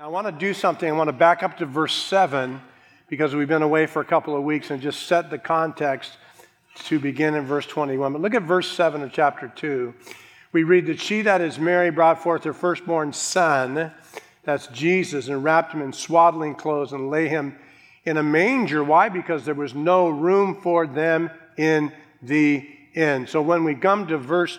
I want to do something. I want to back up to verse 7 because we've been away for a couple of weeks and just set the context to begin in verse 21. But look at verse 7 of chapter 2. We read that she, that is Mary, brought forth her firstborn son, that's Jesus, and wrapped him in swaddling clothes and lay him in a manger. Why? Because there was no room for them in the inn. So when we come to verse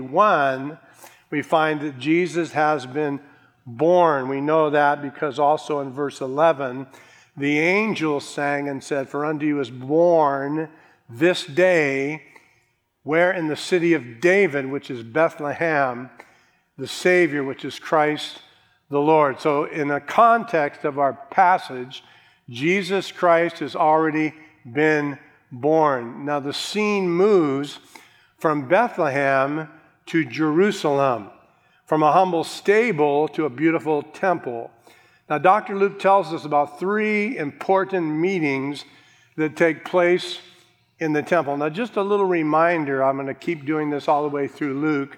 21, we find that Jesus has been born. We know that because also in verse 11, the angel sang and said, "For unto you is born this day, where in the city of David, which is Bethlehem, the Savior, which is Christ the Lord." So in the context of our passage, Jesus Christ has already been born. Now the scene moves from Bethlehem to Jerusalem, from a humble stable to a beautiful temple. Now, Dr. Luke tells us about three important meetings that take place in the temple. Now, just a little reminder, I'm going to keep doing this all the way through Luke,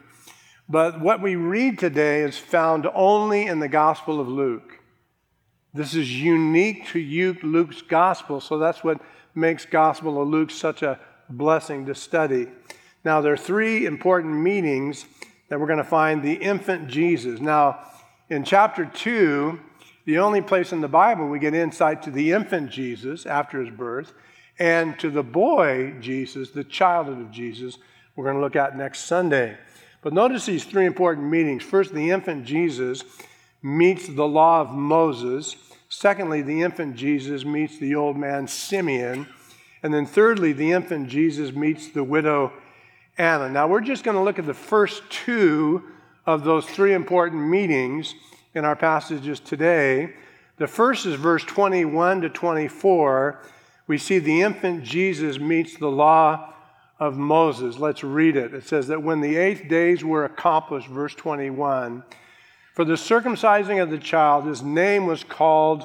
but what we read today is found only in the Gospel of Luke. This is unique to Luke's Gospel, so that's what makes Gospel of Luke such a blessing to study. Now, there are three important meetings that we're going to find the infant Jesus. Now, in chapter 2, the only place in the Bible we get insight to the infant Jesus after his birth and to the boy Jesus, the childhood of Jesus, we're going to look at next Sunday. But notice these three important meetings. First, the infant Jesus meets the law of Moses. Secondly, the infant Jesus meets the old man Simeon. And then thirdly, the infant Jesus meets the widow Anna. Now, we're just going to look at the first two of those three important meetings in our passages today. The first is verse 21 to 24. We see the infant Jesus meets the law of Moses. Let's read it. It says that when the 8 days were accomplished, verse 21, for the circumcising of the child, his name was called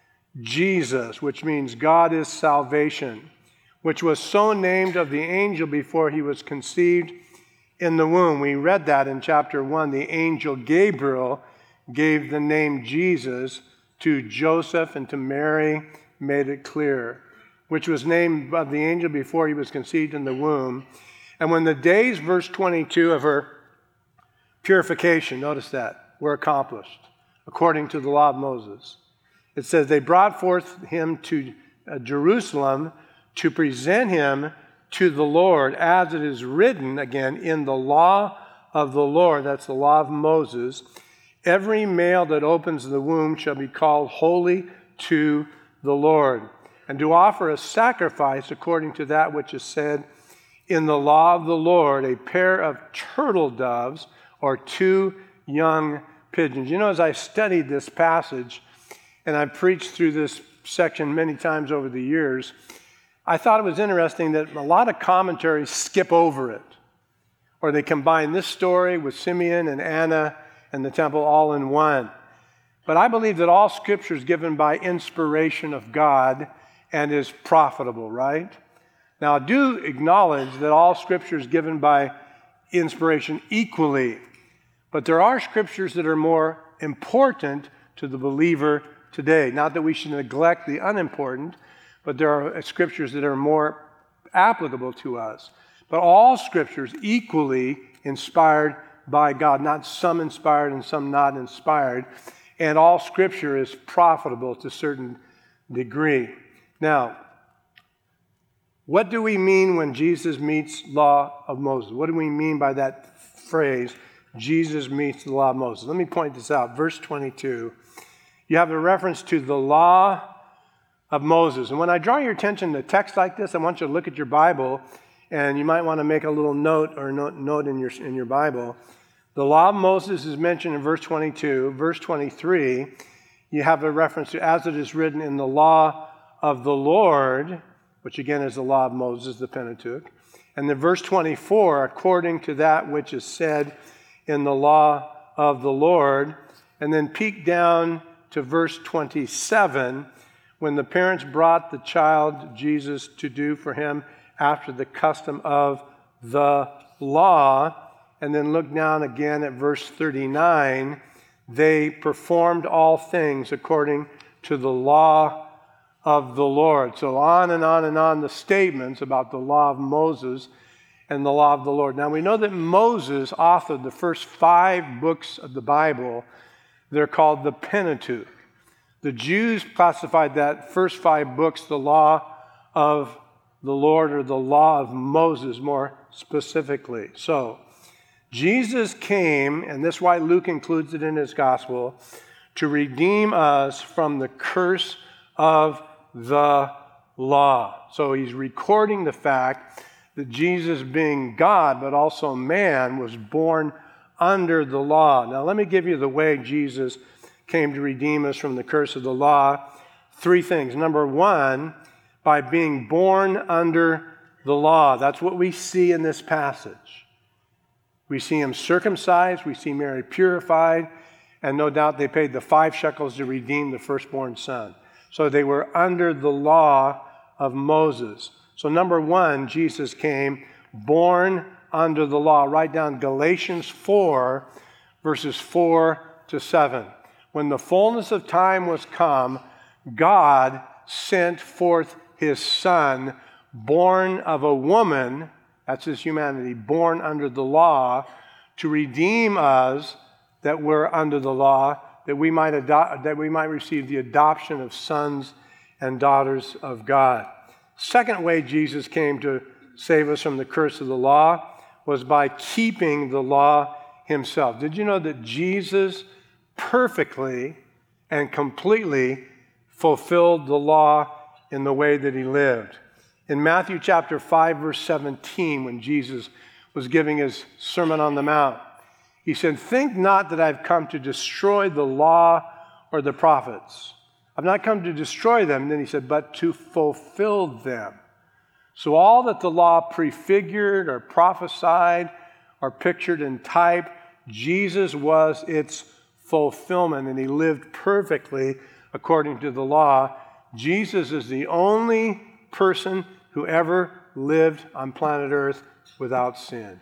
Jesus, which means God is salvation, which was so named of the angel before he was conceived in the womb. We read that in chapter 1. The angel Gabriel gave the name Jesus to Joseph and to Mary, made it clear, which was named of the angel before he was conceived in the womb. And when the days, verse 22, of her purification, notice that, were accomplished, according to the law of Moses, it says they brought forth him to Jerusalem to present him to the Lord, as it is written, again, in the law of the Lord, that's the law of Moses, every male that opens the womb shall be called holy to the Lord, and to offer a sacrifice according to that which is said in the law of the Lord, a pair of turtle doves or two young pigeons. You know, as I studied this passage, and I've preached through this section many times over the years, I thought it was interesting that a lot of commentaries skip over it, or they combine this story with Simeon and Anna and the temple all in one. But I believe that all Scripture is given by inspiration of God and is profitable, right? Now, I do acknowledge that all Scripture is given by inspiration equally, but there are Scriptures that are more important to the believer today. Not that we should neglect the unimportant, but there are Scriptures that are more applicable to us. But all Scripture is equally inspired by God, not some inspired and some not inspired. And all Scripture is profitable to a certain degree. Now, what do we mean when Jesus meets law of Moses? What do we mean by that phrase, Jesus meets the law of Moses? Let me point this out. Verse 22, you have a reference to the law of Moses. And when I draw your attention to text like this, I want you to look at your Bible, and you might want to make a little note or note in your Bible. The law of Moses is mentioned in verse 22. Verse 23, you have a reference to, as it is written in the law of the Lord, which again is the law of Moses, the Pentateuch. And then verse 24, according to that which is said in the law of the Lord. And then peek down to verse 27, when the parents brought the child Jesus to do for him after the custom of the law. And then look down again at verse 39. they performed all things according to the law of the Lord. So on and on and on the statements about the law of Moses and the law of the Lord. Now we know that Moses authored the first 5 books of the Bible. They're called the Pentateuch. The Jews classified that first 5 books the law of the Lord, or the law of Moses more specifically. So Jesus came, and this is why Luke includes it in his gospel, to redeem us from the curse of the law. So he's recording the fact that Jesus, being God but also man, was born under the law. Now let me give you the way Jesus came to redeem us from the curse of the law. 3 things. Number 1, by being born under the law. That's what we see in this passage. We see him circumcised, we see Mary purified, and no doubt they paid the 5 shekels to redeem the firstborn son. So they were under the law of Moses. So number 1, Jesus came born under the law. Write down Galatians 4, verses 4 to 7. When the fullness of time was come, God sent forth his Son, born of a woman, that's his humanity, born under the law, to redeem us that were under the law, that we might receive the adoption of sons and daughters of God. Second way Jesus came to save us from the curse of the law was by keeping the law himself. Did you know that Jesus perfectly and completely fulfilled the law in the way that he lived? In Matthew chapter 5, verse 17, when Jesus was giving his Sermon on the Mount, he said, "Think not that I've come to destroy the law or the prophets. I've not come to destroy them." Then he said, "but to fulfill them." So all that the law prefigured or prophesied or pictured in type, Jesus was its fulfillment, and he lived perfectly according to the law. Jesus is the only person who ever lived on planet Earth without sin.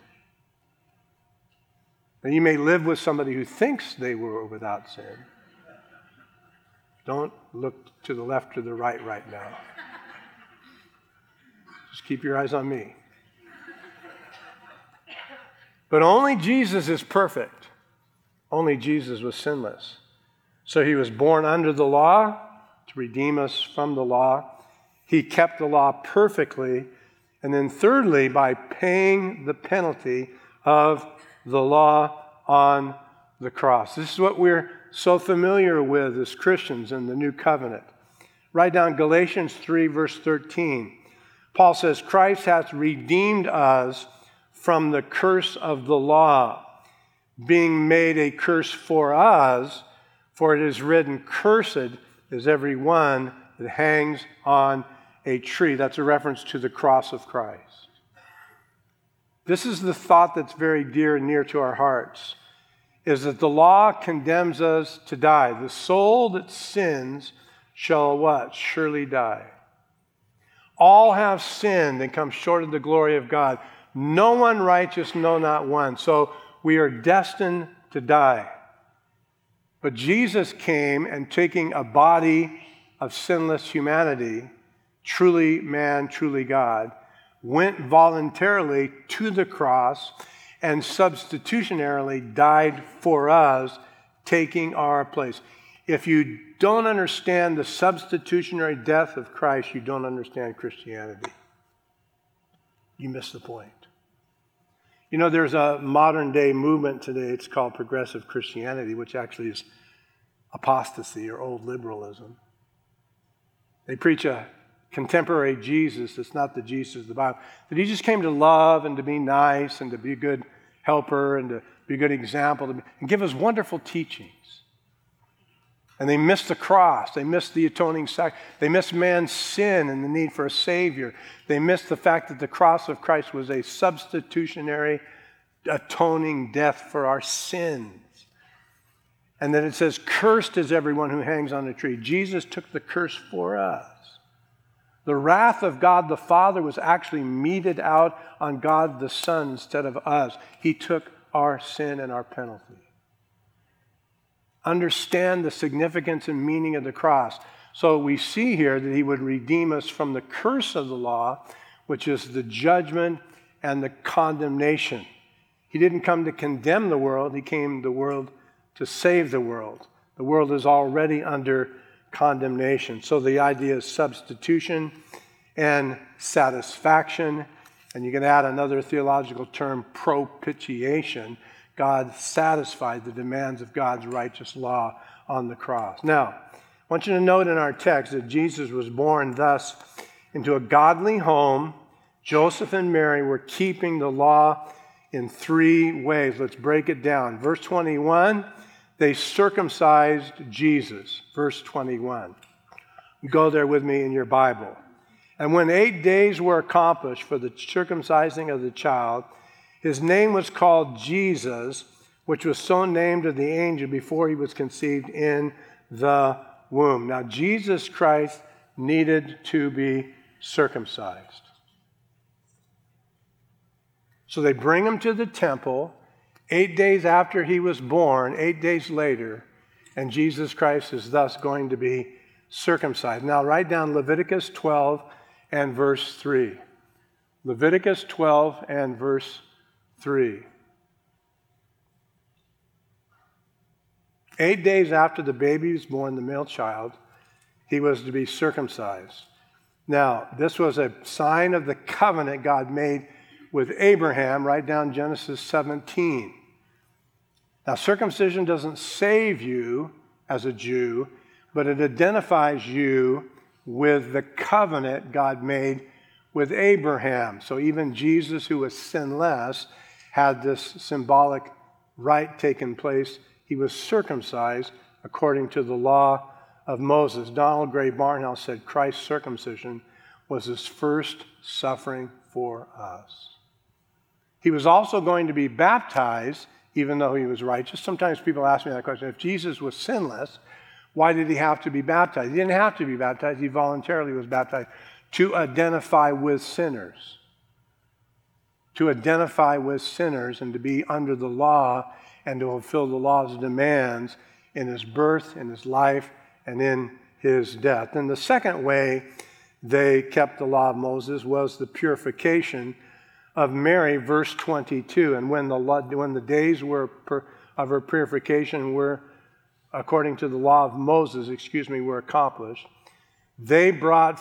Now, you may live with somebody who thinks they were without sin. Don't look to the left or the right now. Just keep your eyes on me. But only Jesus is perfect. Only Jesus was sinless. So he was born under the law to redeem us from the law. He kept the law perfectly. And then thirdly, by paying the penalty of the law on the cross. This is what we're so familiar with as Christians in the New Covenant. Write down Galatians 3, verse 13. Paul says, "Christ hath redeemed us from the curse of the law, being made a curse for us, for it is written, cursed is every one that hangs on a tree." That's a reference to the cross of Christ. This is the thought that's very dear and near to our hearts, is that the law condemns us to die. The soul that sins shall what? Surely die. All have sinned and come short of the glory of God. No one righteous, no, not one. So we are destined to die. But Jesus came and taking a body of sinless humanity, truly man, truly God, went voluntarily to the cross and substitutionarily died for us, taking our place. If you don't understand the substitutionary death of Christ, you don't understand Christianity. You miss the point. You know, there's a modern day movement today, it's called progressive Christianity, which actually is apostasy or old liberalism. They preach a contemporary Jesus that's not the Jesus of the Bible. That he just came to love and to be nice and to be a good helper and to be a good example and give us wonderful teachings. And they miss the cross. They miss the atoning sacrifice. They miss man's sin and the need for a Savior. They miss the fact that the cross of Christ was a substitutionary atoning death for our sins. And that it says, cursed is everyone who hangs on a tree. Jesus took the curse for us. The wrath of God the Father was actually meted out on God the Son instead of us. He took our sin and our penalty. understand the significance and meaning of the cross. So we see here that he would redeem us from the curse of the law, which is the judgment and the condemnation. He didn't come to condemn the world, he came the world to save the world. The world is already under condemnation. So the idea is substitution and satisfaction. And you can add another theological term, propitiation. God satisfied the demands of God's righteous law on the cross. Now, I want you to note in our text that Jesus was born thus into a godly home. Joseph and Mary were keeping the law in three ways. Let's break it down. Verse 21, they circumcised Jesus. Verse 21. Go there with me in your Bible. And when 8 days were accomplished for the circumcising of the child, his name was called Jesus, which was so named of the angel before he was conceived in the womb. Now, Jesus Christ needed to be circumcised. So they bring him to the temple 8 days after he was born, 8 days later, and Jesus Christ is thus going to be circumcised. Now, write down Leviticus 12 and verse 3. Leviticus 12 and verse 3. 8 days after the baby was born, the male child, he was to be circumcised. Now, this was a sign of the covenant God made with Abraham. Write down Genesis 17. Now, circumcision doesn't save you as a Jew, but it identifies you with the covenant God made with Abraham. So even Jesus, who was sinless, had this symbolic rite taken place. He was circumcised according to the law of Moses. Donald Gray Barnhouse said Christ's circumcision was his first suffering for us. He was also going to be baptized, even though he was righteous. Sometimes people ask me that question. If Jesus was sinless, why did he have to be baptized? He didn't have to be baptized. He voluntarily was baptized to identify with sinners. To identify with sinners and to be under the law and to fulfill the law's demands in his birth, in his life, and in his death. And the second way they kept the law of Moses was the purification of Mary, verse 22. And when the days of her purification were, according to the law of Moses, were accomplished, they brought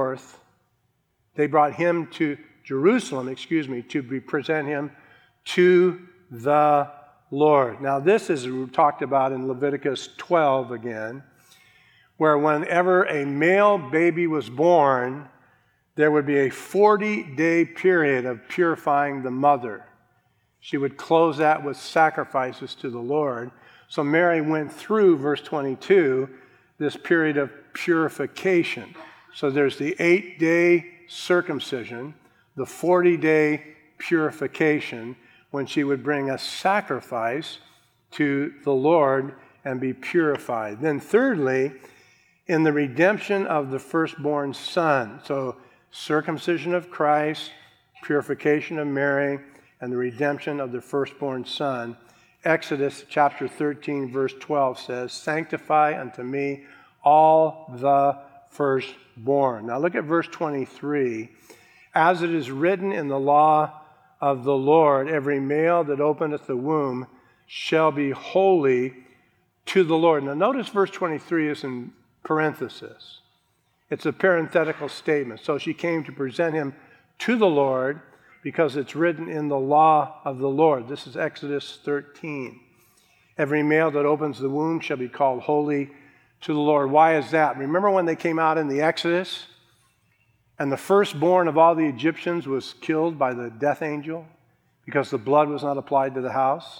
him to Jerusalem, to present him to the Lord. Now, this is talked about in Leviticus 12 again, where whenever a male baby was born, there would be a 40-day period of purifying the mother. She would close that with sacrifices to the Lord. So Mary went through, verse 22, this period of purification. So there's the 8-day circumcision, the 40-day purification, when she would bring a sacrifice to the Lord and be purified. Then thirdly, in the redemption of the firstborn son. So circumcision of Christ, purification of Mary, and the redemption of the firstborn son. Exodus chapter 13, verse 12 says, "Sanctify unto me all the firstborn." Now look at verse 23. "As it is written in the law of the Lord, every male that openeth the womb shall be holy to the Lord." Now notice verse 23 is in parenthesis. It's a parenthetical statement. So she came to present him to the Lord because it's written in the law of the Lord. This is Exodus 13. "Every male that opens the womb shall be called holy to the Lord." Why is that? Remember when they came out in the Exodus and the firstborn of all the Egyptians was killed by the death angel because the blood was not applied to the house?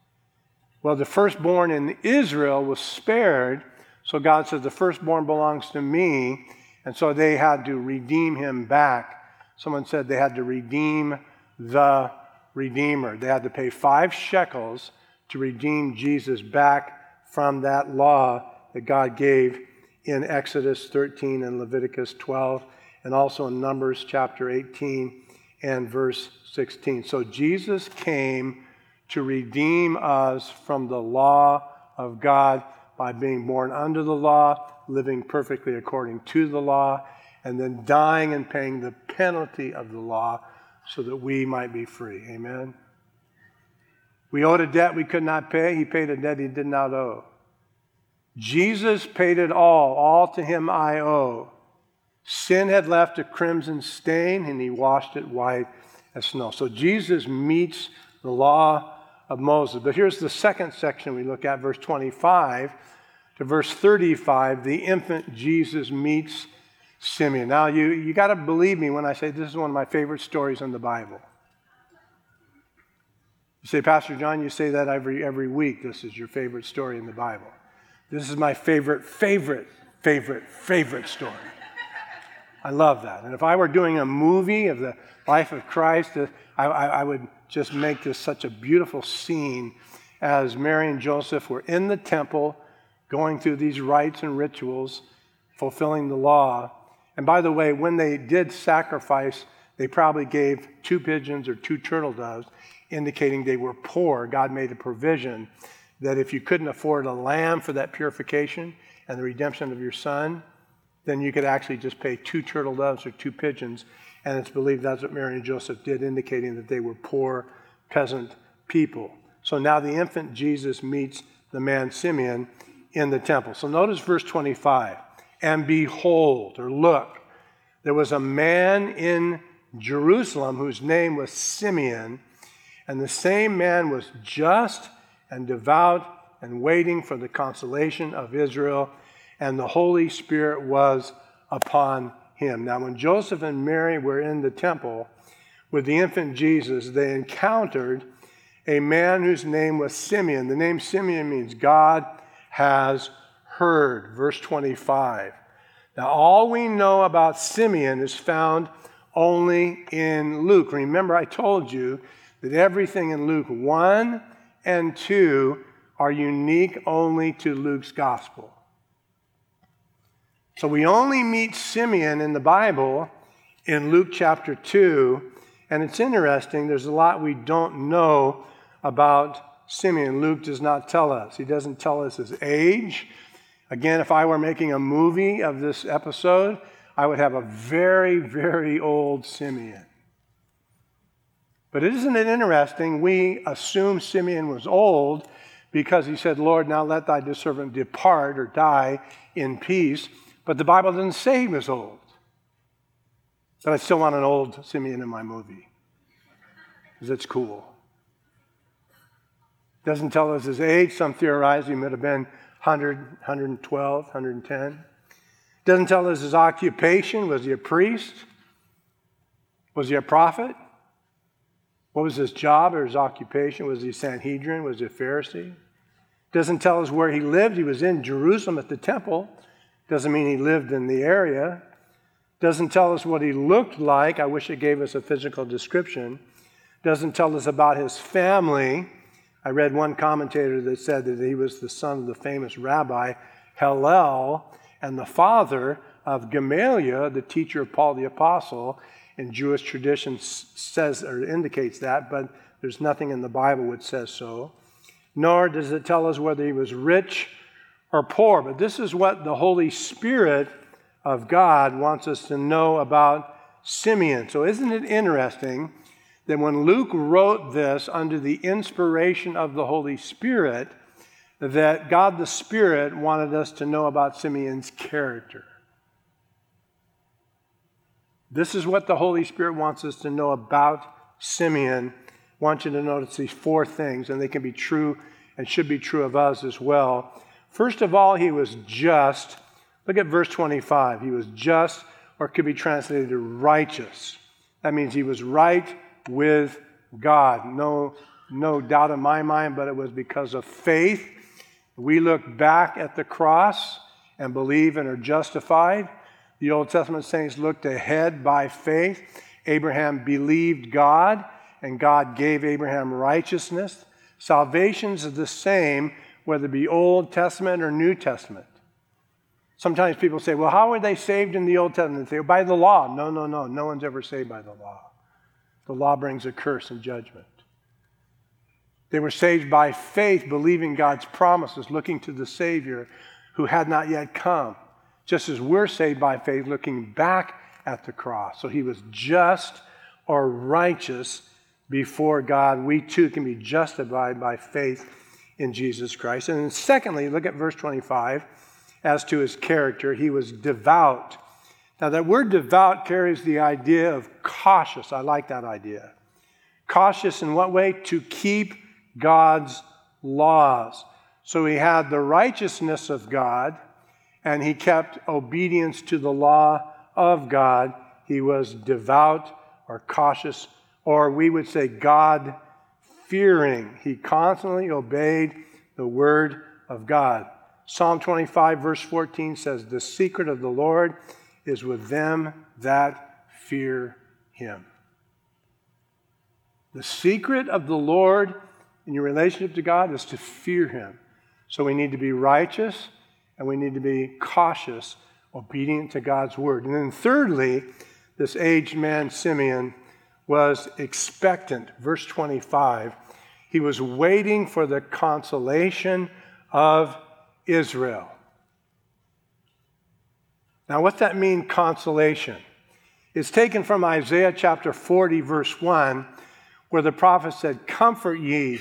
Well, the firstborn in Israel was spared. So God said, the firstborn belongs to me. And so they had to redeem him back. Someone said they had to redeem the Redeemer. They had to pay 5 shekels to redeem Jesus back from that law that God gave in Exodus 13 and Leviticus 12, and also in Numbers chapter 18 and verse 16. So Jesus came to redeem us from the law of God by being born under the law, living perfectly according to the law, and then dying and paying the penalty of the law so that we might be free. Amen? We owed a debt we could not pay. He paid a debt he did not owe. Jesus paid it all. All to him I owe. Sin had left a crimson stain, and he washed it white as snow. So Jesus meets the law of Moses. But here's the second section we look at, verse 25 to verse 35. The infant Jesus meets Simeon. Now, you got to believe me when I say this is one of my favorite stories in the Bible. You say, Pastor John, you say that every week. This is your favorite story in the Bible. This is my favorite story. I love that. And if I were doing a movie of the life of Christ, I would just make this such a beautiful scene as Mary and Joseph were in the temple going through these rites and rituals, fulfilling the law. And by the way, when they did sacrifice, they probably gave 2 pigeons or 2 turtle doves, indicating they were poor. God made a provision that if you couldn't afford a lamb for that purification and the redemption of your son, then you could actually just pay 2 turtle doves or 2 pigeons. And it's believed that's what Mary and Joseph did, indicating that they were poor peasant people. So now the infant Jesus meets the man Simeon in the temple. So notice verse 25. And behold, or look, there was a man in Jerusalem whose name was Simeon, and the same man was just and devout and waiting for the consolation of Israel, and the Holy Spirit was upon him. Now, when Joseph and Mary were in the temple with the infant Jesus, they encountered a man whose name was Simeon. The name Simeon means God has heard. Verse 25. Now, all we know about Simeon is found only in Luke. Remember, I told you that everything in Luke 1 and 2 are unique only to Luke's gospel. So we only meet Simeon in the Bible in Luke chapter 2, and it's interesting, there's a lot we don't know about Simeon. Luke does not tell us. He doesn't tell us his age. Again, if I were making a movie of this episode, I would have a very, very old Simeon. But isn't it interesting? We assume Simeon was old because he said, Lord, now let thy servant depart or die in peace. But the Bible doesn't say he was old. But I still want an old Simeon in my movie because it's cool. Doesn't tell us his age. Some theorize he might have been 100, 112, 110. Doesn't tell us his occupation. Was he a priest? Was he a prophet? What was his job or his occupation? Was he a Sanhedrin? Was he a Pharisee? Doesn't tell us where he lived. He was in Jerusalem at the temple. Doesn't mean he lived in the area. Doesn't tell us what he looked like. I wish it gave us a physical description. Doesn't tell us about his family. I read one commentator that said that he was the son of the famous rabbi Hillel and the father of Gamaliel, the teacher of Paul the Apostle. And Jewish tradition says or indicates that, but there's nothing in the Bible which says so. Nor does it tell us whether he was rich or poor. But this is what the Holy Spirit of God wants us to know about Simeon. So isn't it interesting that when Luke wrote this under the inspiration of the Holy Spirit, that God the Spirit wanted us to know about Simeon's character? This is what the Holy Spirit wants us to know about Simeon. I want you to notice these 4 things, and they can be true and should be true of us as well. First of all, he was just. Look at verse 25. He was just, or it could be translated righteous. That means he was right with God. No doubt in my mind, but it was because of faith. We look back at the cross and believe and are justified. The Old Testament saints looked ahead by faith. Abraham believed God, and God gave Abraham righteousness. Salvation is the same, whether it be Old Testament or New Testament. Sometimes people say, well, how were they saved in the Old Testament? They say, by the law. No. No one's ever saved by the law. The law brings a curse and judgment. They were saved by faith, believing God's promises, looking to the Savior who had not yet come. Just as we're saved by faith, looking back at the cross. So he was just or righteous before God. We too can be justified by faith in Jesus Christ. And then secondly, look at verse 25. As to his character, he was devout. Now that word devout carries the idea of cautious. I like that idea. Cautious in what way? To keep God's laws. So he had the righteousness of God, and he kept obedience to the law of God. He was devout or cautious, or we would say God-fearing. He constantly obeyed the word of God. Psalm 25, verse 14 says, "The secret of the Lord is with them that fear him." The secret of the Lord in your relationship to God is to fear him. So we need to be righteous and we need to be cautious, obedient to God's word. And then thirdly, this aged man, Simeon, was expectant. Verse 25, he was waiting for the consolation of Israel. Now, what's that mean, consolation? It's taken from Isaiah chapter 40, verse 1, where the prophet said, comfort ye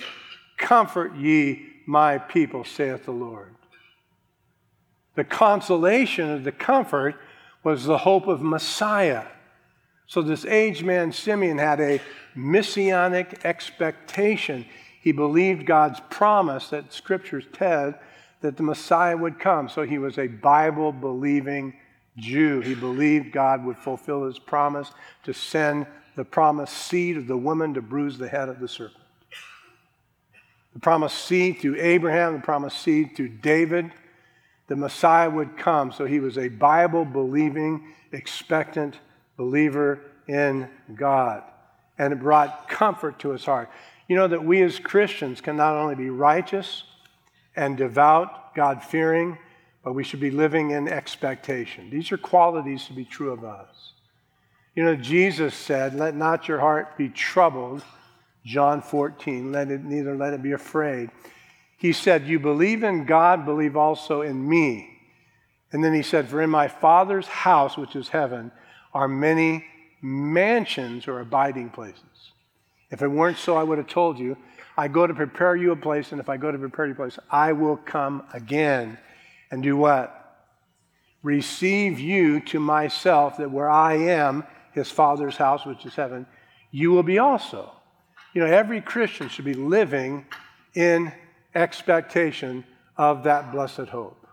my people, saith the Lord." The consolation or the comfort was the hope of Messiah. So this aged man, Simeon, had a messianic expectation. He believed God's promise that Scriptures said that the Messiah would come. So he was a Bible-believing Jew. He believed God would fulfill his promise to send the promised seed of the woman to bruise the head of the serpent. The promised seed through Abraham, the promised seed through David, the Messiah would come. So he was a Bible-believing, expectant believer in God. And it brought comfort to his heart. You know that we as Christians can not only be righteous and devout, God-fearing, but we should be living in expectation. These are qualities to be true of us. You know, Jesus said, "Let not your heart be troubled," John 14, neither let it be afraid. He said, "You believe in God, believe also in me." And then he said, "For in my Father's house, which is heaven, are many mansions or abiding places." If it weren't so, I would have told you, I go to prepare you a place, and if I go to prepare you a place, I will come again and do what? Receive you to myself, that where I am, his Father's house, which is heaven, you will be also. You know, every Christian should be living in expectation of that blessed hope.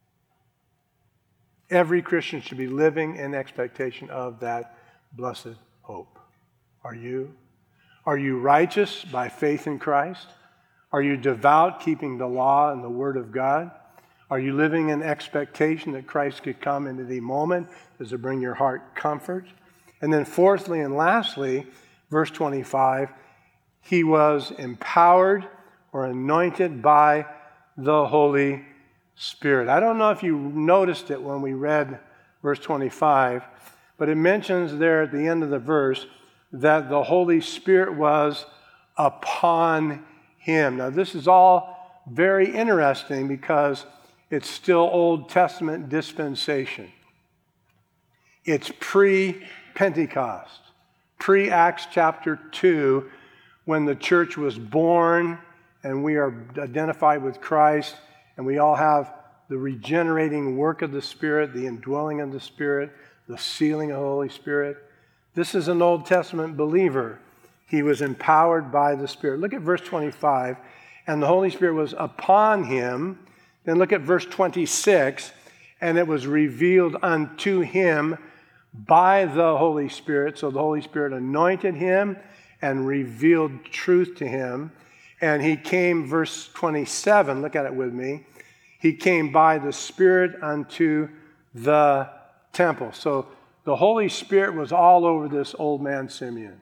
Every Christian should be living in expectation of that blessed hope. Are you? Are you righteous by faith in Christ? Are you devout, keeping the law and the word of God? Are you living in expectation that Christ could come into the moment? Does it bring your heart comfort? And then fourthly and lastly, verse 25, he was empowered or anointed by the Holy Spirit. I don't know if you noticed it when we read verse 25, but it mentions there at the end of the verse that the Holy Spirit was upon him. Now, this is all very interesting because it's still Old Testament dispensation. It's pre-Pentecost, pre-Acts chapter 2, when the church was born and we are identified with Christ and we all have the regenerating work of the Spirit, the indwelling of the Spirit, the sealing of the Holy Spirit. This is an Old Testament believer. He was empowered by the Spirit. Look at verse 25. And the Holy Spirit was upon him. Then look at verse 26. And it was revealed unto him by the Holy Spirit. So the Holy Spirit anointed him and revealed truth to him. And he came, verse 27, look at it with me. He came by the Spirit unto the temple. So the Holy Spirit was all over this old man Simeon.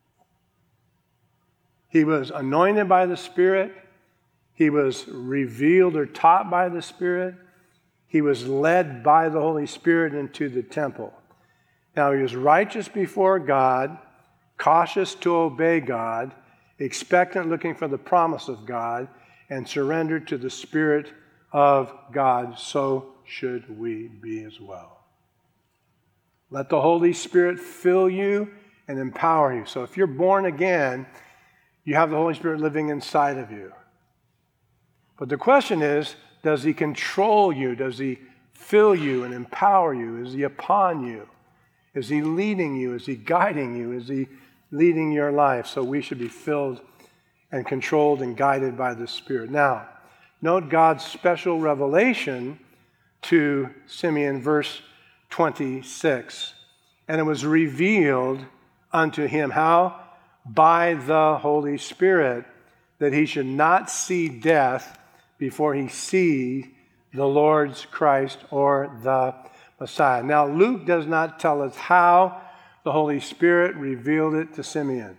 He was anointed by the Spirit. He was revealed or taught by the Spirit. He was led by the Holy Spirit into the temple. Now, he was righteous before God, cautious to obey God, expectant, looking for the promise of God, and surrendered to the Spirit of God. So should we be as well. Let the Holy Spirit fill you and empower you. So if you're born again, you have the Holy Spirit living inside of you. But the question is, does he control you? Does he fill you and empower you? Is he upon you? Is he leading you? Is he guiding you? Is he leading your life? So we should be filled and controlled and guided by the Spirit. Now, note God's special revelation to Simeon, verse 26. And it was revealed unto him, how? By the Holy Spirit, that he should not see death before he see the Lord's Christ or the Messiah. Now, Luke does not tell us how the Holy Spirit revealed it to Simeon.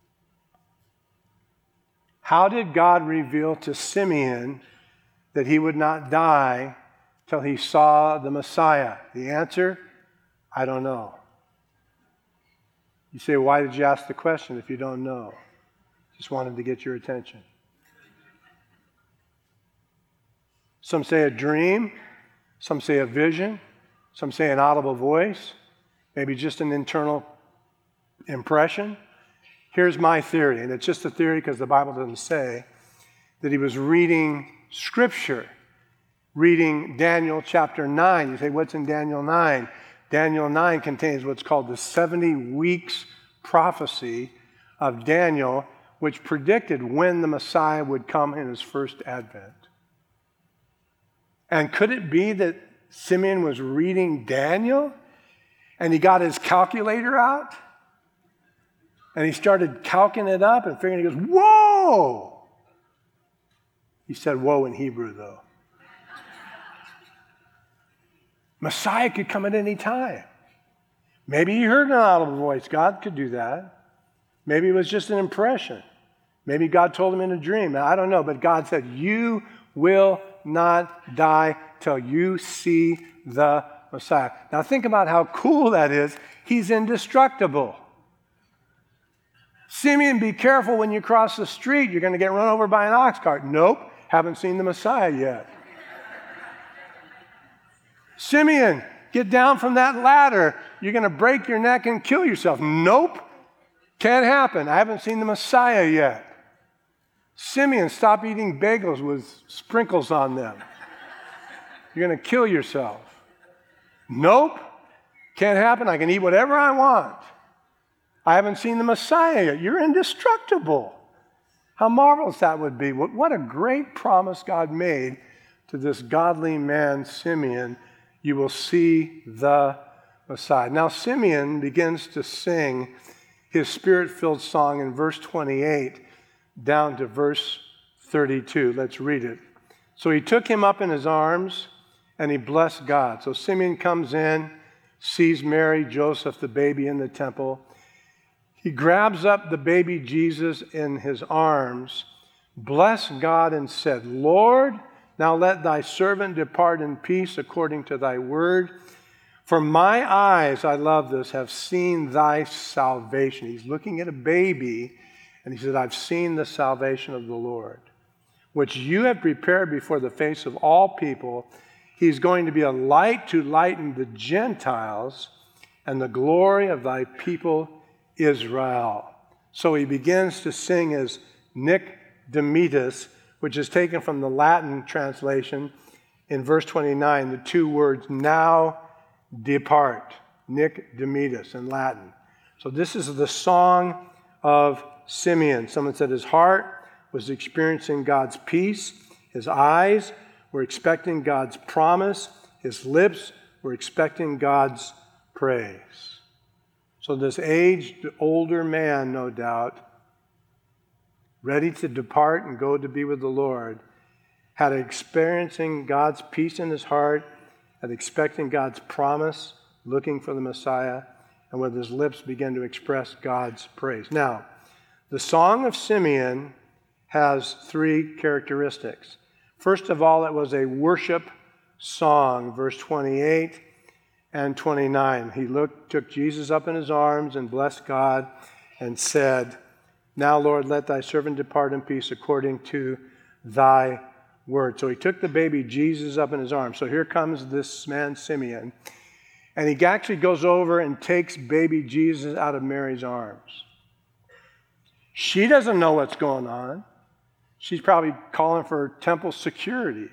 How did God reveal to Simeon that he would not die till he saw the Messiah? The answer, I don't know. You say, why did you ask the question if you don't know? Just wanted to get your attention. Some say a dream, some say a vision, some say an audible voice, maybe just an internal impression. Here's my theory, and it's just a theory because the Bible doesn't say, that he was reading Scripture, reading Daniel chapter 9. You say, what's in Daniel 9? Daniel 9 contains what's called the 70 weeks prophecy of Daniel, which predicted when the Messiah would come in his first advent. And could it be that Simeon was reading Daniel and he got his calculator out and he started calcing it up and figuring, he goes, whoa! He said whoa in Hebrew, though. Messiah could come at any time. Maybe he heard an audible voice. God could do that. Maybe it was just an impression. Maybe God told him in a dream. I don't know, but God said, you will not die till you see the Messiah. Now think about how cool that is. He's indestructible. Simeon, be careful when you cross the street. You're going to get run over by an ox cart. Nope, haven't seen the Messiah yet. Simeon, get down from that ladder. You're going to break your neck and kill yourself. Nope, can't happen. I haven't seen the Messiah yet. Simeon, stop eating bagels with sprinkles on them. You're going to kill yourself. Nope, can't happen. I can eat whatever I want. I haven't seen the Messiah yet. You're indestructible. How marvelous that would be. What a great promise God made to this godly man, Simeon. You will see the Messiah. Now, Simeon begins to sing his spirit-filled song in verse 28 down to verse 32. Let's read it. So he took him up in his arms and he blessed God. So Simeon comes in, sees Mary, Joseph, the baby in the temple. He grabs up the baby Jesus in his arms, blessed God and said, Lord, now let thy servant depart in peace according to thy word. For my eyes, I love this, have seen thy salvation. He's looking at a baby, and he said, I've seen the salvation of the Lord, which you have prepared before the face of all people. He's going to be a light to lighten the Gentiles and the glory of thy people Israel. So he begins to sing as Nick Demetus, which is taken from the Latin translation in verse 29, the two words, now depart, Nick Demetus in Latin. So this is the song of Simeon. Someone said his heart was experiencing God's peace. His eyes were expecting God's promise. His lips were expecting God's praise. So this aged, older man, no doubt, ready to depart and go to be with the Lord, had experiencing God's peace in his heart, had expecting God's promise, looking for the Messiah, and with his lips began to express God's praise. Now, the Song of Simeon has three characteristics. First of all, it was a worship song, verse 28 and 29. He took Jesus up in his arms and blessed God and said, Now, Lord, let thy servant depart in peace according to thy word. So he took the baby Jesus up in his arms. So here comes this man, Simeon, and he actually goes over and takes baby Jesus out of Mary's arms. She doesn't know what's going on. She's probably calling for temple security.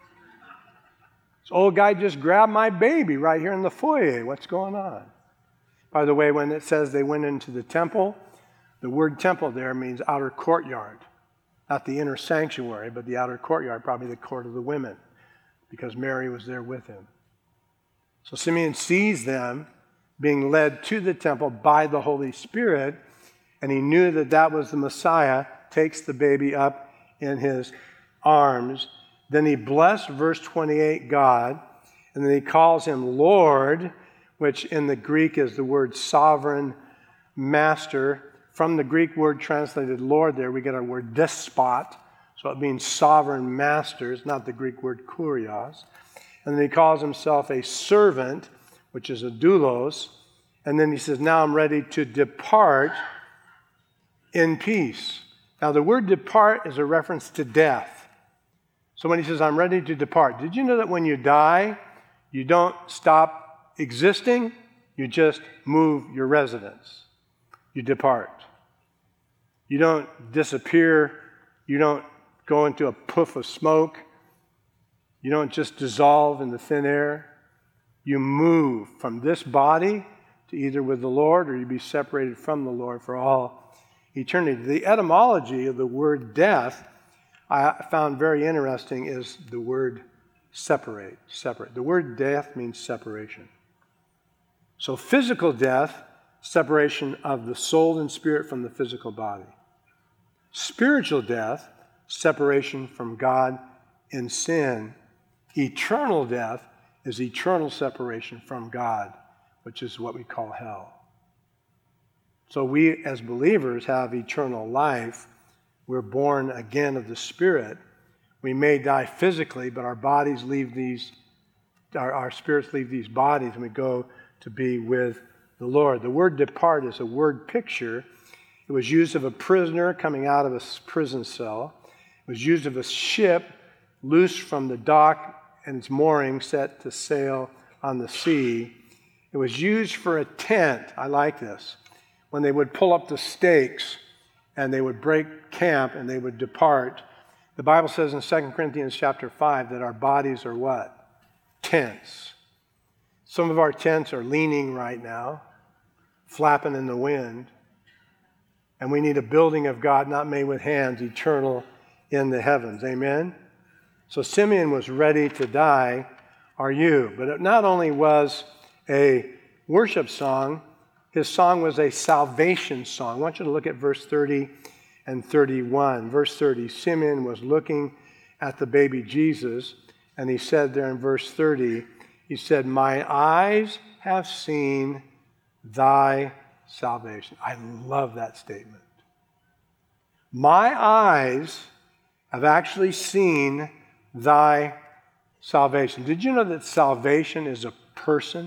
This old guy just grabbed my baby right here in the foyer. What's going on? By the way, when it says they went into the temple, the word temple there means outer courtyard. Not the inner sanctuary, but the outer courtyard, probably the court of the women, because Mary was there with him. So Simeon sees them being led to the temple by the Holy Spirit, and he knew that that was the Messiah, takes the baby up in his arms. Then he blessed, verse 28, God, and then he calls him Lord, which in the Greek is the word sovereign master. From the Greek word translated Lord there, we get our word despot. So it means sovereign master. It's not the Greek word kurios. And then he calls himself a servant, which is a doulos. And then he says, now I'm ready to depart in peace. Now the word depart is a reference to death. So when he says, I'm ready to depart, did you know that when you die, you don't stop existing, you just move your residence. You depart. You don't disappear. You don't go into a puff of smoke. You don't just dissolve in the thin air. You move from this body to either with the Lord or you be separated from the Lord for all eternity. The etymology of the word death I found very interesting is the word separate. The word death means separation. So physical death, separation of the soul and spirit from the physical body. Spiritual death, separation from God in sin. Eternal death is eternal separation from God, which is what we call hell. So we as believers have eternal life. We're born again of the Spirit. We may die physically, but our bodies leave our spirits leave these bodies and we go to be with the Lord. The word depart is a word picture. It was used of a prisoner coming out of a prison cell. It was used of a ship loosed from the dock and its mooring set to sail on the sea. It was used for a tent. I like this. When they would pull up the stakes and they would break camp and they would depart. The Bible says in 2 Corinthians chapter 5 that our bodies are what? Tents. Some of our tents are leaning right now, flapping in the wind. And we need a building of God not made with hands, eternal in the heavens. Amen? So Simeon was ready to die. Are you? But it not only was a worship song, his song was a salvation song. I want you to look at verse 30 and 31. Verse 30, Simeon was looking at the baby Jesus, and he said there in verse 30, he said, my eyes have seen thy salvation. I love that statement. My eyes have actually seen thy salvation. Did you know that salvation is a person?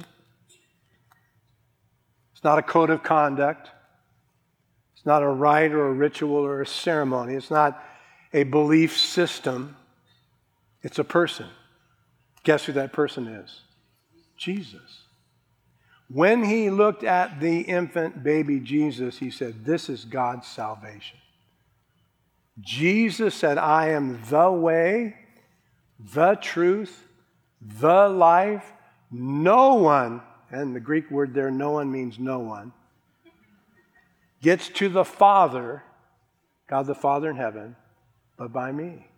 It's not a code of conduct. It's not a rite or a ritual or a ceremony. It's not a belief system. It's a person. Guess who that person is? Jesus. When he looked at the infant baby Jesus, he said, this is God's salvation. Jesus said, I am the way, the truth, the life. No one, and the Greek word there, no one means no one, gets to the Father, God the Father in heaven, but by me.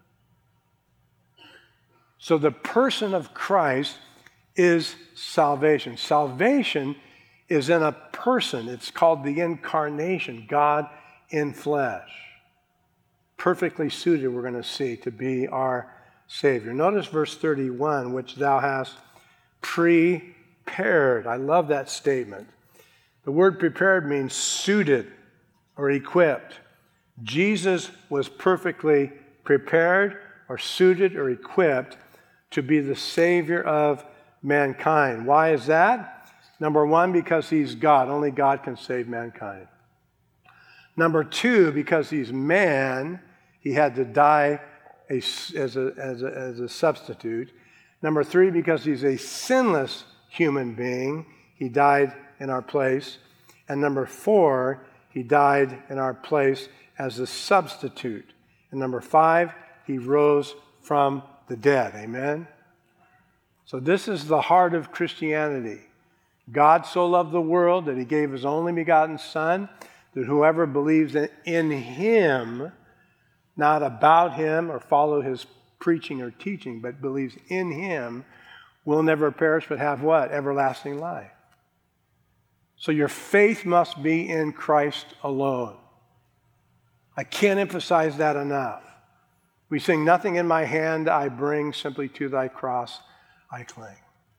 So the person of Christ is salvation. Salvation is in a person. It's called the incarnation, God in flesh. Perfectly suited, we're going to see, to be our Savior. Notice verse 31, which thou hast prepared. I love that statement. The word prepared means suited or equipped. Jesus was perfectly prepared or suited or equipped to be the Savior of mankind. Why is that? Number one, because he's God. Only God can save mankind. Number two, because he's man, he had to die as a substitute. Number three, because he's a sinless human being, he died in our place. And number four, he died in our place as a substitute. And number five, he rose from the dead. Amen? So this is the heart of Christianity. God so loved the world that he gave his only begotten Son, that whoever believes in him, not about him or follow his preaching or teaching, but believes in him, will never perish but have what? Everlasting life. So your faith must be in Christ alone. I can't emphasize that enough. We sing, nothing in my hand I bring, simply to thy cross I cling.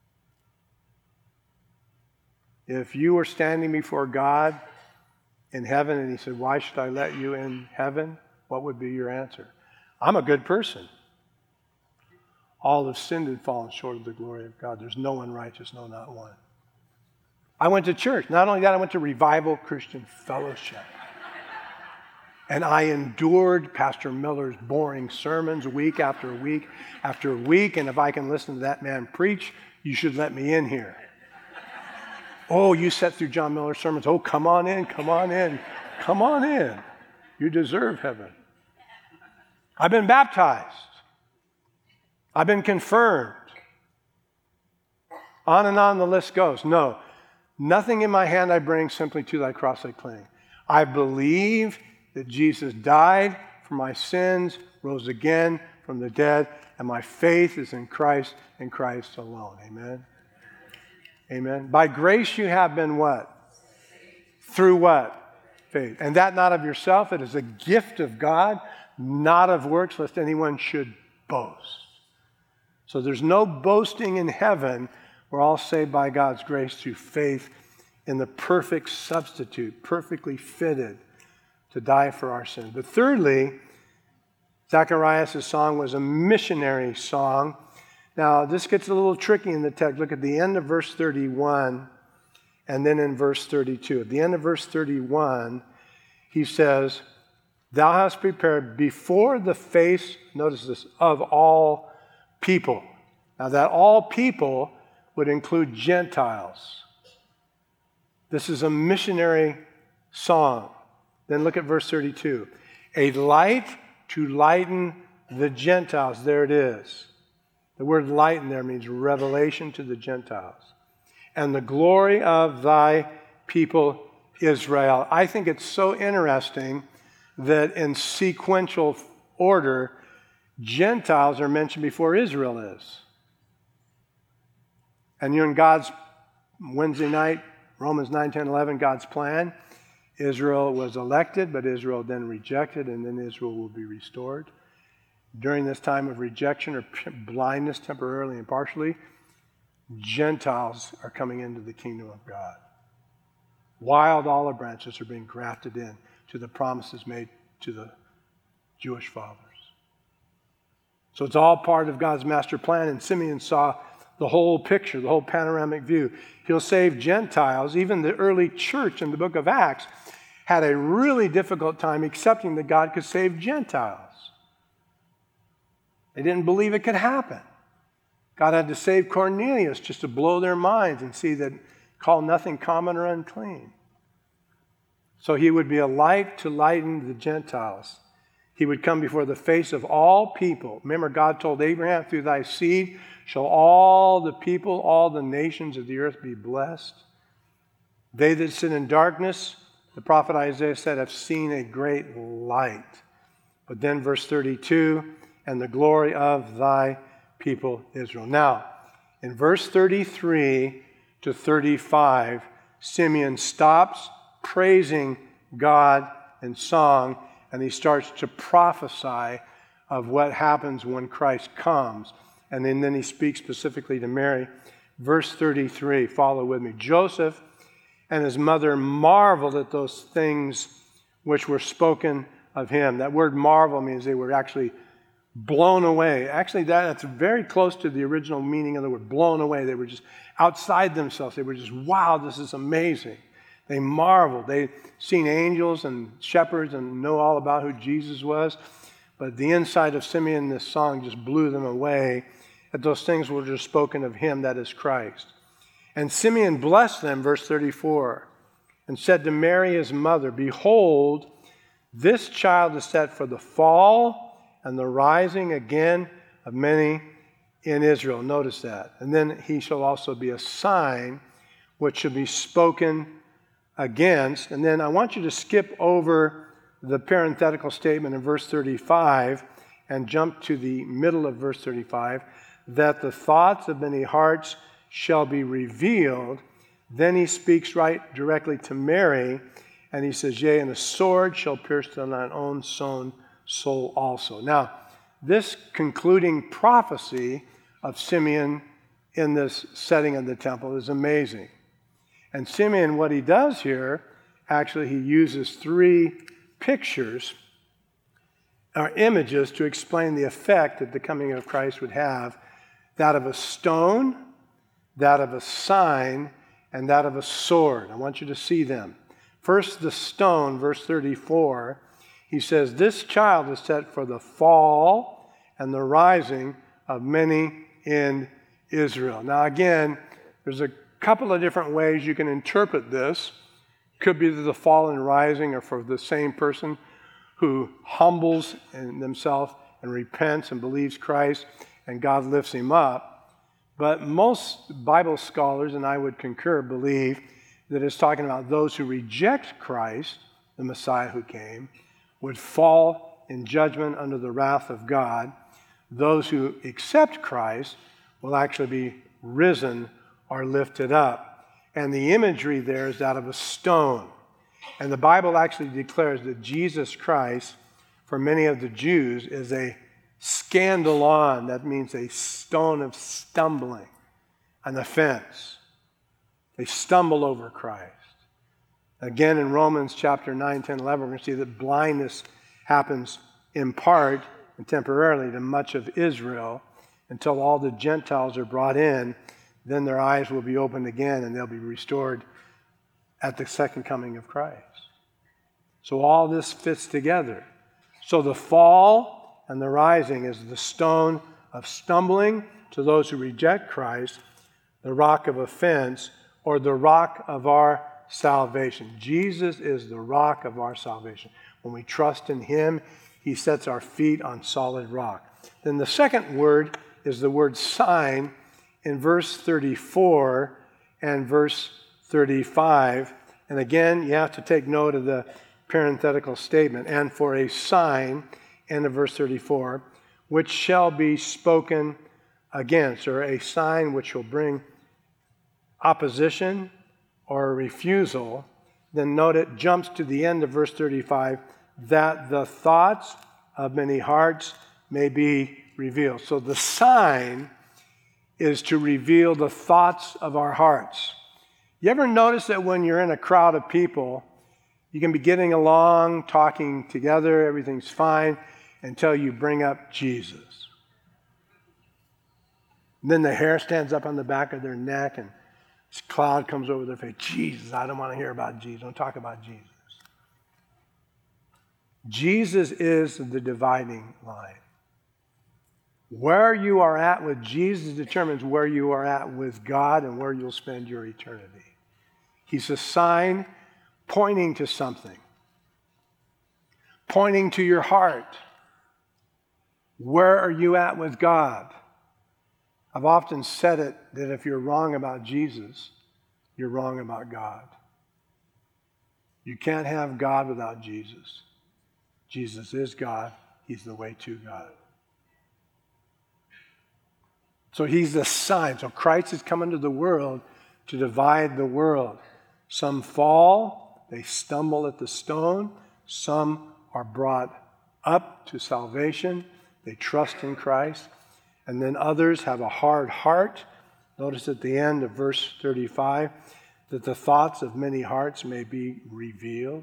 If you were standing before God in heaven and he said, why should I let you in heaven? What would be your answer? I'm a good person. All have sinned and fallen short of the glory of God. There's no one righteous, no, not one. I went to church. Not only that, I went to Revival Christian Fellowship. And I endured Pastor Miller's boring sermons week after week after week. And if I can listen to that man preach, you should let me in here. Oh, you sat through John Miller's sermons. Oh, come on in, come on in, come on in. You deserve heaven. I've been baptized. I've been confirmed. On and on the list goes. No, nothing in my hand I bring, simply to thy cross I cling. I believe that Jesus died for my sins, rose again from the dead, and my faith is in Christ and Christ alone. Amen? Amen. By grace you have been what? Through what? Faith. And that not of yourself. It is a gift of God, not of works, lest anyone should boast. So there's no boasting in heaven. We're all saved by God's grace through faith in the perfect substitute, perfectly fitted to die for our sins. But thirdly, Zacharias' song was a missionary song. Now, this gets a little tricky in the text. Look at the end of verse 31 and then in verse 32. At the end of verse 31, he says, thou hast prepared before the face, notice this, of all people. Now, that all people would include Gentiles. This is a missionary song. Then look at verse 32. A light to lighten the Gentiles. There it is. The word lighten there means revelation to the Gentiles. And the glory of thy people Israel. I think it's so interesting that in sequential order, Gentiles are mentioned before Israel is. And you're in God's Wednesday night, Romans 9, 10, 11, God's plan. Israel was elected, but Israel then rejected, and then Israel will be restored. During this time of rejection or blindness temporarily and partially, Gentiles are coming into the kingdom of God. Wild olive branches are being grafted in to the promises made to the Jewish fathers. So it's all part of God's master plan, and Simeon saw the whole picture, the whole panoramic view. He'll save Gentiles. Even the early church in the book of Acts had a really difficult time accepting that God could save Gentiles. They didn't believe it could happen. God had to save Cornelius just to blow their minds and see that call nothing common or unclean. So he would be a light to lighten the Gentiles. He would come before the face of all people. Remember, God told Abraham, through thy seed shall all the people, all the nations of the earth be blessed. They that sit in darkness, the prophet Isaiah said, have seen a great light. But then verse 32, and the glory of thy people Israel. Now, in verse 33 to 35, Simeon stops praising God in song, and he starts to prophesy of what happens when Christ comes. And then he speaks specifically to Mary. Verse 33, follow with me. Joseph and his mother marveled at those things which were spoken of him. That word marvel means they were actually blown away. Actually, that's very close to the original meaning of the word blown away. They were just outside themselves. They were just, wow, this is amazing. They marveled. They'd seen angels and shepherds and know all about who Jesus was. But the inside of Simeon, this song just blew them away, that those things were just spoken of him, that is Christ. And Simeon blessed them, verse 34, and said to Mary his mother, Behold, this child is set for the fall and the rising again of many in Israel. Notice that. And then he shall also be a sign which shall be spoken against. And then I want you to skip over the parenthetical statement in verse 35 and jump to the middle of verse 35, that the thoughts of many hearts shall be revealed. Then he speaks right directly to Mary, and he says, Yea, and a sword shall pierce to thine own soul also. Now, this concluding prophecy of Simeon in this setting of the temple is amazing. And Simeon, what he does here, actually he uses three pictures or images to explain the effect that the coming of Christ would have, that of a stone, that of a sign, and that of a sword. I want you to see them. First, the stone, verse 34, he says, This child is set for the fall and the rising of many in Israel. Now again, there's a couple of different ways you can interpret this. Could be the fall and rising are for the same person who humbles in themselves and repents and believes Christ, and God lifts him up. But most Bible scholars, and I would concur, believe that it's talking about those who reject Christ, the Messiah who came, would fall in judgment under the wrath of God. Those who accept Christ will actually be risen or lifted up. And the imagery there is that of a stone. And the Bible actually declares that Jesus Christ, for many of the Jews, is a scandalon. That means a stone of stumbling, an offense. They stumble over Christ. Again, in Romans chapter 9, 10, 11, we're going to see that blindness happens in part and temporarily to much of Israel until all the Gentiles are brought in. Then their eyes will be opened again and they'll be restored at the second coming of Christ. So all this fits together. So the fall and the rising is the stone of stumbling to those who reject Christ, the rock of offense, or the rock of our salvation. Jesus is the rock of our salvation. When we trust in him, he sets our feet on solid rock. Then the second word is the word sign in verse 34 and verse 35. And again, you have to take note of the parenthetical statement. And for a sign, end of verse 34, which shall be spoken against, or a sign which will bring opposition or a refusal. Then note it jumps to the end of verse 35, that the thoughts of many hearts may be revealed. So the sign is to reveal the thoughts of our hearts. You ever notice that when you're in a crowd of people, you can be getting along, talking together, everything's fine, until you bring up Jesus. And then the hair stands up on the back of their neck and this cloud comes over their face. Jesus, I don't want to hear about Jesus. Don't talk about Jesus. Jesus is the dividing line. Where you are at with Jesus determines where you are at with God and where you'll spend your eternity. He's a sign pointing to something, pointing to your heart. Where are you at with God? I've often said it that if you're wrong about Jesus, you're wrong about God. You can't have God without Jesus. Jesus is God. He's the way to God. So he's the sign. So Christ has come into the world to divide the world. Some fall, they stumble at the stone. Some are brought up to salvation. They trust in Christ. And then others have a hard heart. Notice at the end of verse 35 that the thoughts of many hearts may be revealed.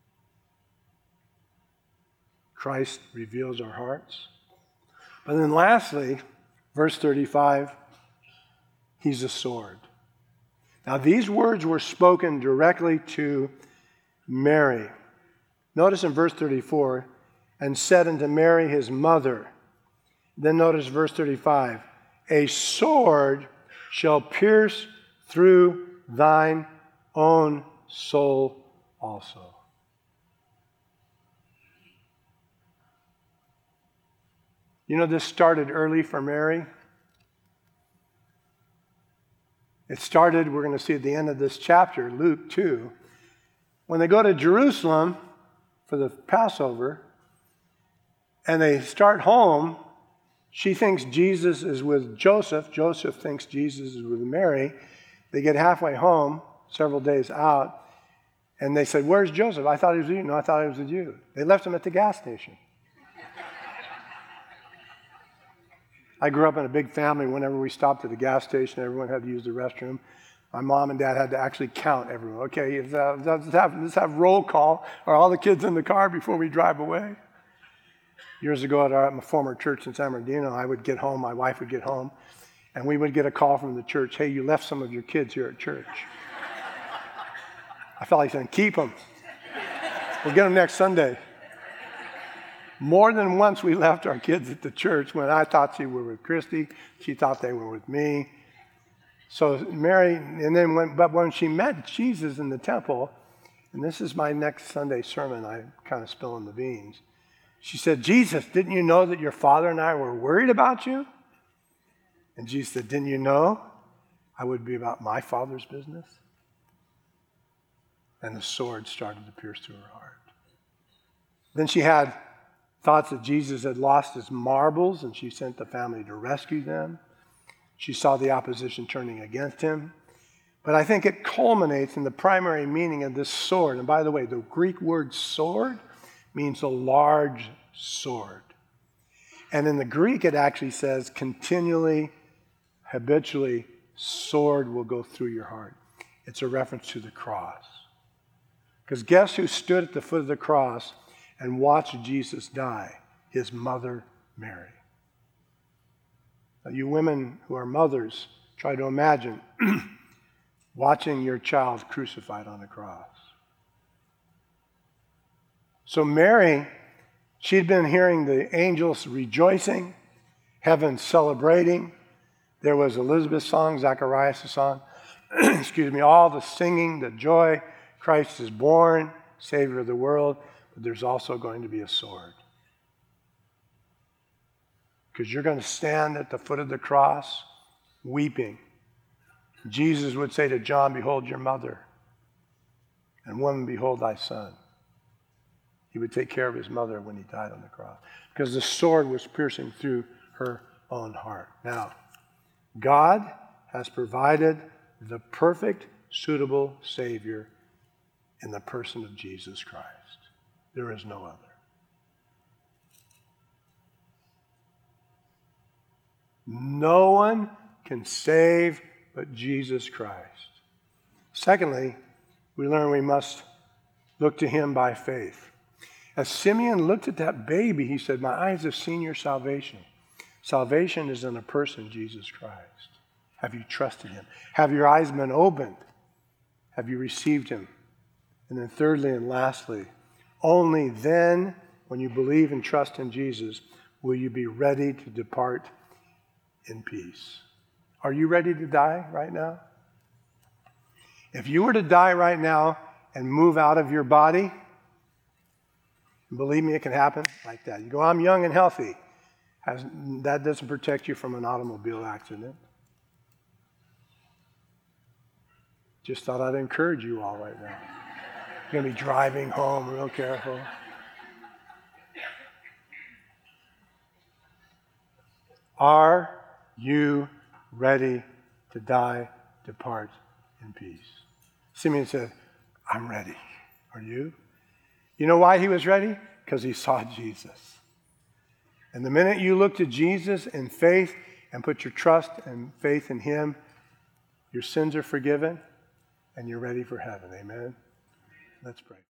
Christ reveals our hearts. But then lastly, verse 35, he's a sword. Now, these words were spoken directly to Mary. Notice in verse 34, and said unto Mary his mother. Then notice verse 35, a sword shall pierce through thine own soul also. You know, this started early for Mary. It started, we're going to see at the end of this chapter, Luke 2, when they go to Jerusalem for the Passover, and they start home. She thinks Jesus is with Joseph. Joseph thinks Jesus is with Mary. They get halfway home, several days out, and they said, where's Joseph? I thought he was with you. No, I thought he was with you. They left him at the gas station. I grew up in a big family. Whenever we stopped at the gas station, everyone had to use the restroom. My mom and dad had to actually count everyone. Okay, let's have roll call. Are all the kids in the car before we drive away? Years ago at my former church in San Bernardino, I would get home, my wife would get home, and we would get a call from the church, hey, you left some of your kids here at church. I felt like saying, keep them. We'll get them next Sunday. More than once we left our kids at the church when I thought she were with Christy, she thought they were with me. So Mary, but when she met Jesus in the temple, and this is my next Sunday sermon, I'm kind of spilling the beans. She said, Jesus, didn't you know that your father and I were worried about you? And Jesus said, didn't you know I would be about my Father's business? And the sword started to pierce through her heart. Then she had thoughts that Jesus had lost his marbles, and she sent the family to rescue them. She saw the opposition turning against him. But I think it culminates in the primary meaning of this sword. And by the way, the Greek word sword means a large sword. And in the Greek, it actually says continually, habitually, sword will go through your heart. It's a reference to the cross. Because guess who stood at the foot of the cross and watched Jesus die? His mother, Mary. Now, you women who are mothers, try to imagine watching your child crucified on a cross. So Mary, she'd been hearing the angels rejoicing, heaven celebrating. There was Elizabeth's song, Zacharias' song, all the singing, the joy. Christ is born, Savior of the world, but there's also going to be a sword. Because you're going to stand at the foot of the cross weeping. Jesus would say to John, behold your mother, and woman, behold thy son. He would take care of his mother when he died on the cross, because the sword was piercing through her own heart. Now, God has provided the perfect, suitable Savior in the person of Jesus Christ. There is no other. No one can save but Jesus Christ. Secondly, we learn we must look to him by faith. As Simeon looked at that baby, he said, my eyes have seen your salvation. Salvation is in a person, Jesus Christ. Have you trusted him? Have your eyes been opened? Have you received him? And then thirdly and lastly, only then, when you believe and trust in Jesus, will you be ready to depart in peace. Are you ready to die right now? If you were to die right now and move out of your body, believe me, it can happen like that. You go, I'm young and healthy. That doesn't protect you from an automobile accident. Just thought I'd encourage you all right now. You're going to be driving home real careful. Are you ready to die, depart in peace? Simeon said, I'm ready. Are you? You know why he was ready? Because he saw Jesus. And the minute you look to Jesus in faith and put your trust and faith in him, your sins are forgiven and you're ready for heaven. Amen? Let's pray.